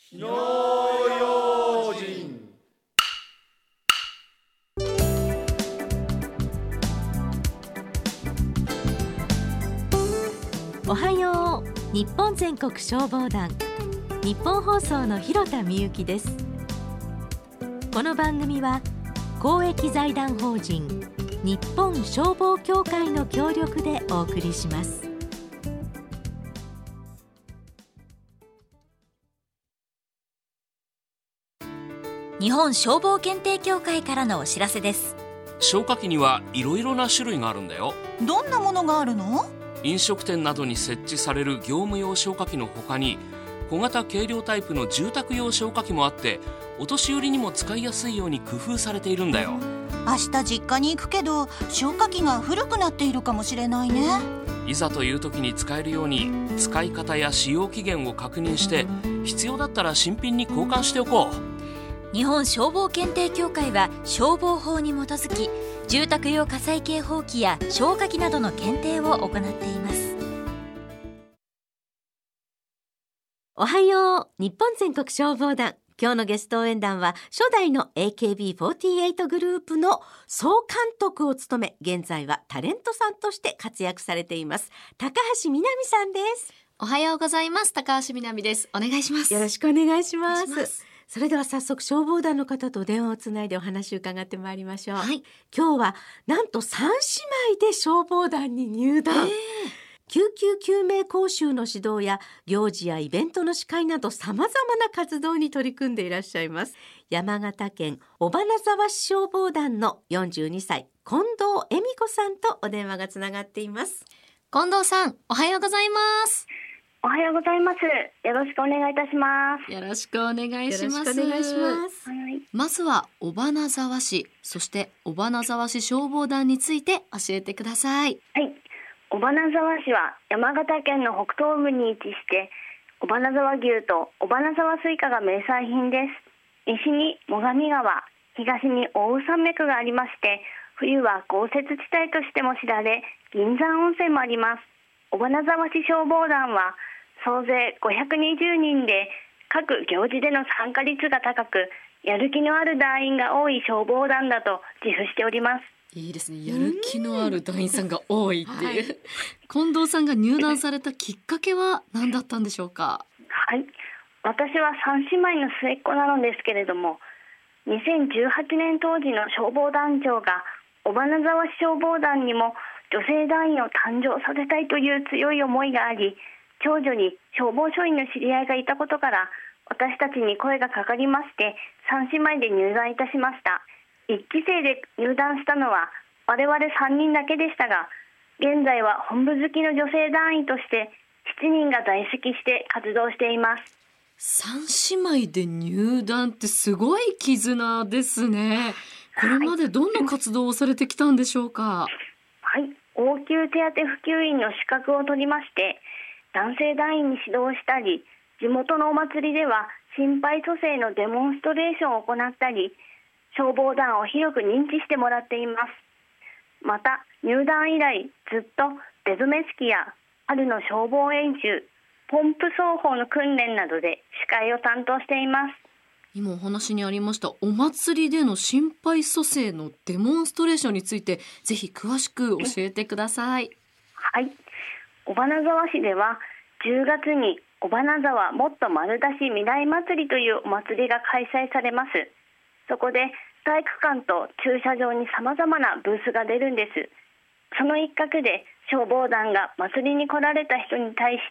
火の用心。 おはよう。日本全国消防団、日本放送の広田美由です。この番組は公益財団法人日本消防協会の協力でお送りします。日本消防検定協会からのお知らせです。 消火器にはいろいろな種類があるんだよ。 どんなものがあるの？ 飲食店などに設置される業務用消火器の他に、小型軽量タイプの住宅用消火器もあって、お年寄りにも使いやすいように工夫されているんだよ。 明日実家に行くけど消火器が古くなっているかもしれないね。 いざという時に使えるように使い方や使用期限を確認して、必要だったら新品に交換しておこう。 日本消防検定協会は消防法に基づき、住宅用火災警報器や消火器などの検定を行っています。おはよう。日本全国消防団、今日のゲスト応援団は初代の AKB48 グループの総監督を務め、現在はタレントさんとして活躍されています高橋みなみさんです。 おはようございます。高橋みなみです。お願いします。 よろしくお願いします。それでは早速消防団の方と電話をつないでお話を伺ってまいりましょう。はい、今日はなんと3姉妹で消防団に入団。救急救命講習の指導や行事やイベントの司会など様々な活動に取り組んでいらっしゃいます。山形県尾花沢市消防団の42歳近藤恵美子さんとお電話がつながっています。 近藤さん、おはようございます。 おはようございます。よろしくお願いいたします。 よろしくお願いします。 よろしくお願いします。 はい、 まずは尾花沢市、そして尾花沢市消防団について教えてください。 はい、尾花沢市は山形県の北東部に位置して、尾花沢牛と尾花沢スイカが名産品です。西に最上川、東に奥羽山脈がありまして、冬は豪雪地帯としても知られ、銀山温泉もあります。尾花沢市消防団は総勢520人で、各行事での参加率が高く、やる気のある団員が多い消防団だと自負しております。 いいですね。やる気のある団員さんが多いっていう、近藤さんが入団されたきっかけは何だったんでしょうか？ はい、私は3姉妹の末っ子なのですけれども、2018年当時の消防団長が尾花沢市消防団にも女性団員を誕生させたいという強い思いがあり、長女に消防署員の知り合いがいたことから、私たちに声がかかりまして、3姉妹で入団いたしました。1期生で入団したのは我々3人だけでしたが、現在は本部好きの女性団員として7人が在籍して活動しています。 3姉妹で入団ってすごい絆ですね。これまでどんな活動をされてきたんでしょうか？ はい、応急手当普及員の資格を取りまして、男性団員に指導したり、地元のお祭りでは心肺蘇生のデモンストレーションを行ったり、消防団を広く認知してもらっています。また入団以来ずっと出初め式や春の消防演習、ポンプ奏法の訓練などで司会を担当しています。 今お話にありましたお祭りでの心肺蘇生のデモンストレーションについて、ぜひ詳しく教えてください。 はい、尾花沢市では10月に尾花沢もっと丸出し未来祭りというお祭りが開催されます。そこで体育館と駐車場に様々なブースが出るんです。その一角で消防団が祭りに来られた人に対して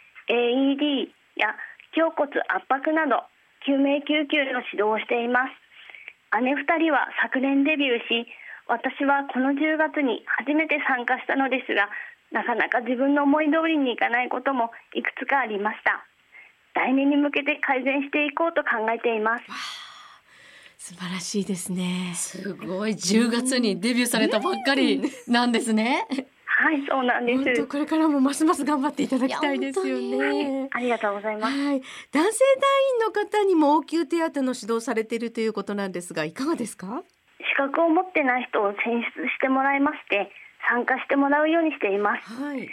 AED や胸骨圧迫など救命救急の指導をしています。姉2人は昨年デビューし、私はこの10月に初めて参加したのですが、なかなか自分の思い通りにいかないこともいくつかありました。来年に向けて改善していこうと考えています。 素晴らしいですね。 すごい、10月にデビューされたばっかりなんですね。 はい、そうなんです。 本当これからもますます頑張っていただきたいですよね。 ありがとうございます。 はい、男性団員の方にも応急手当の指導されているということなんですが、いかがですか？ 資格を持ってない人を選出してもらいまして、参加してもらうようにしています。 はい、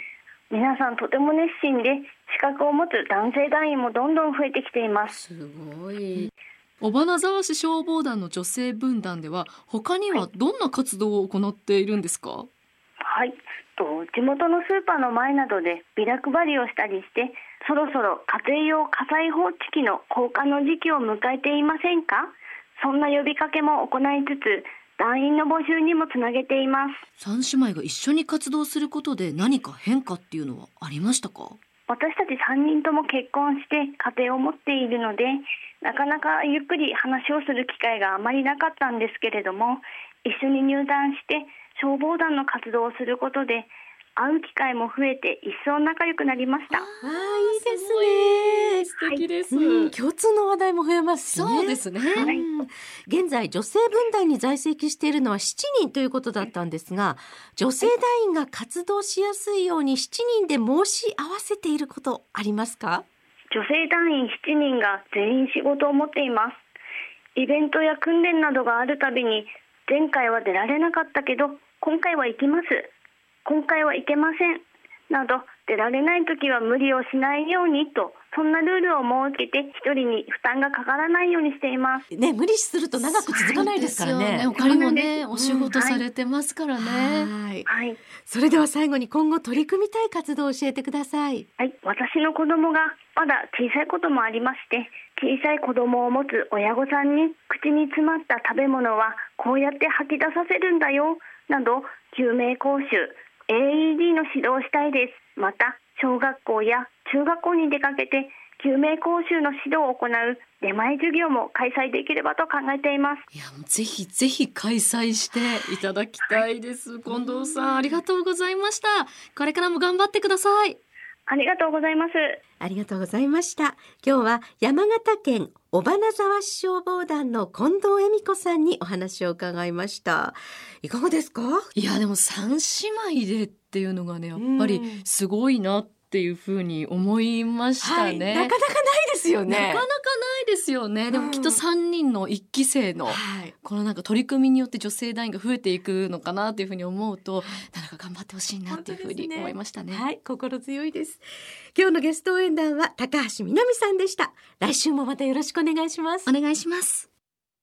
皆さんとても熱心で、資格を持つ男性団員もどんどん増えてきています。 すごい。尾花沢市消防団の女性分団では他にはどんな活動を行っているんですか？ はい、地元のスーパーの前などでビラ配りをしたりして、そろそろ家庭用火災報知器の交換の時期を迎えていませんか？そんな呼びかけも行いつつ、団員の募集にもつなげています。 三姉妹が一緒に活動することで何か変化っていうのはありましたか？ 私たち3人とも結婚して家庭を持っているので、なかなかゆっくり話をする機会があまりなかったんですけれども、一緒に入団して消防団の活動をすることで会う機会も増えて、一層仲良くなりました。 いいですね。 素敵です、 共通の話題も増えますしね。 そうですね、 現在女性分団に在籍しているのは7人ということだったんですが、女性団員が活動しやすいように7人で申し合わせていることありますか？ 女性団員7人が全員仕事を持っています。イベントや訓練などがあるたびに、前回は出られなかったけど今回は行きます、今回は行けませんなど、出られないときは無理をしないようにと、そんなルールを設けて一人に負担がかからないようにしていますね。無理すると長く続かないですからね。 他にもね、お仕事されてますからね。 はい、 それでは最後に今後取り組みたい活動を教えてください。 はい、私の子供がまだ小さいこともありまして、小さい子供を持つ親御さんに、口に詰まった食べ物はこうやって吐き出させるんだよなど、救命講習、AED の指導をしたいです。また小学校や中学校に出かけて救命講習の指導を行う出前授業も開催できればと考えています。 いや、もうぜひぜひ開催していただきたいです、近藤さん、ありがとうございました。これからも頑張ってください。 ありがとうございます。 ありがとうございました。今日は山形県尾花沢市消防団の近藤恵美子さんにお話を伺いました。いかがですか？ いや、でも三姉妹でっていうのがね、やっぱりすごいなっていうふうに思いましたね、 なかなかないですよね。 なかなかないですよね。でもきっと3人の1期生のこのなんか取り組みによって女性団員が増えていくのかなっていうふうに思うと、なんか頑張ってほしいなっていうふうに思いましたね。 はい、心強いです。今日のゲスト応援団は高橋みなみさんでした。来週もまたよろしくお願いします。 お願いします。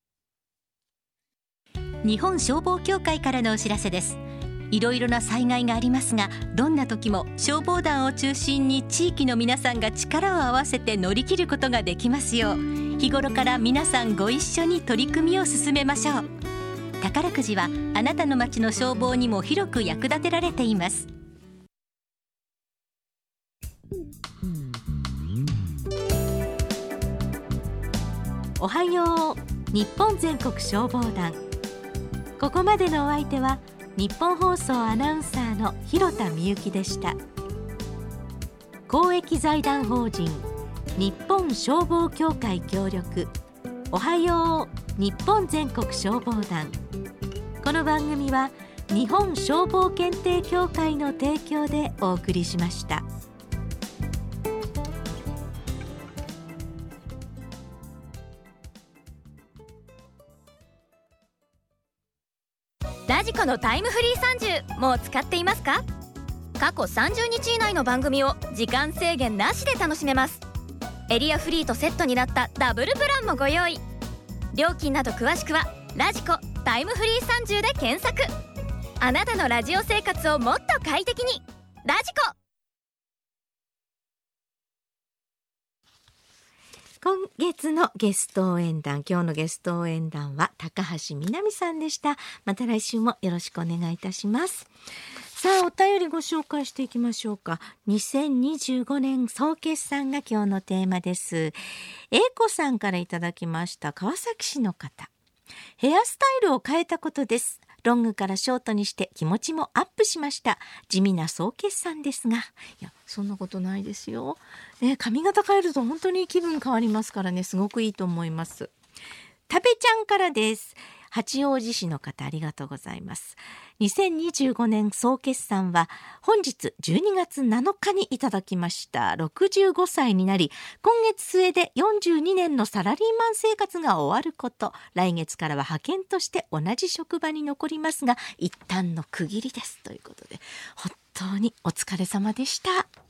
日本消防協会からのお知らせです。いろいろな災害がありますが、どんな時も消防団を中心に地域の皆さんが力を合わせて乗り切ることができますよう、日頃から皆さんご一緒に取り組みを進めましょう。宝くじはあなたの町の消防にも広く役立てられています。 おはよう日本全国消防団。ここまでのお相手は日本放送アナウンサーの広田みゆきでした。公益財団法人日本消防協会協力、おはよう日本全国消防団。この番組は日本消防検定協会の提供でお送りしました。 ラジコのタイムフリー30、もう使っていますか？過去30日以内の番組を時間制限なしで楽しめます。エリアフリーとセットになったダブルプランもご用意。料金など詳しくはラジコタイムフリー30で検索。あなたのラジオ生活をもっと快適に。ラジコ。 今月のゲスト応援団、今日のゲスト応援団は高橋みなみさんでした。また来週もよろしくお願いいたします。さあ、お便りご紹介していきましょうか。2025年総決算が今日のテーマです。英子さんからいただきました。川崎市の方。ヘアスタイルを変えたことです。ロングからショートにして気持ちもアップしました。地味な総決算ですが、いや、そんなことないですよ、髪型変えると本当に気分変わりますからね、すごくいいと思います。たべちゃんからです。八王子市の方、ありがとうございます。2025年総決算は本日12月7日にいただきました。65歳になり、今月末で42年のサラリーマン生活が終わること。来月からは派遣として同じ職場に残りますが、一旦の区切りですということで、本当にお疲れ様でした。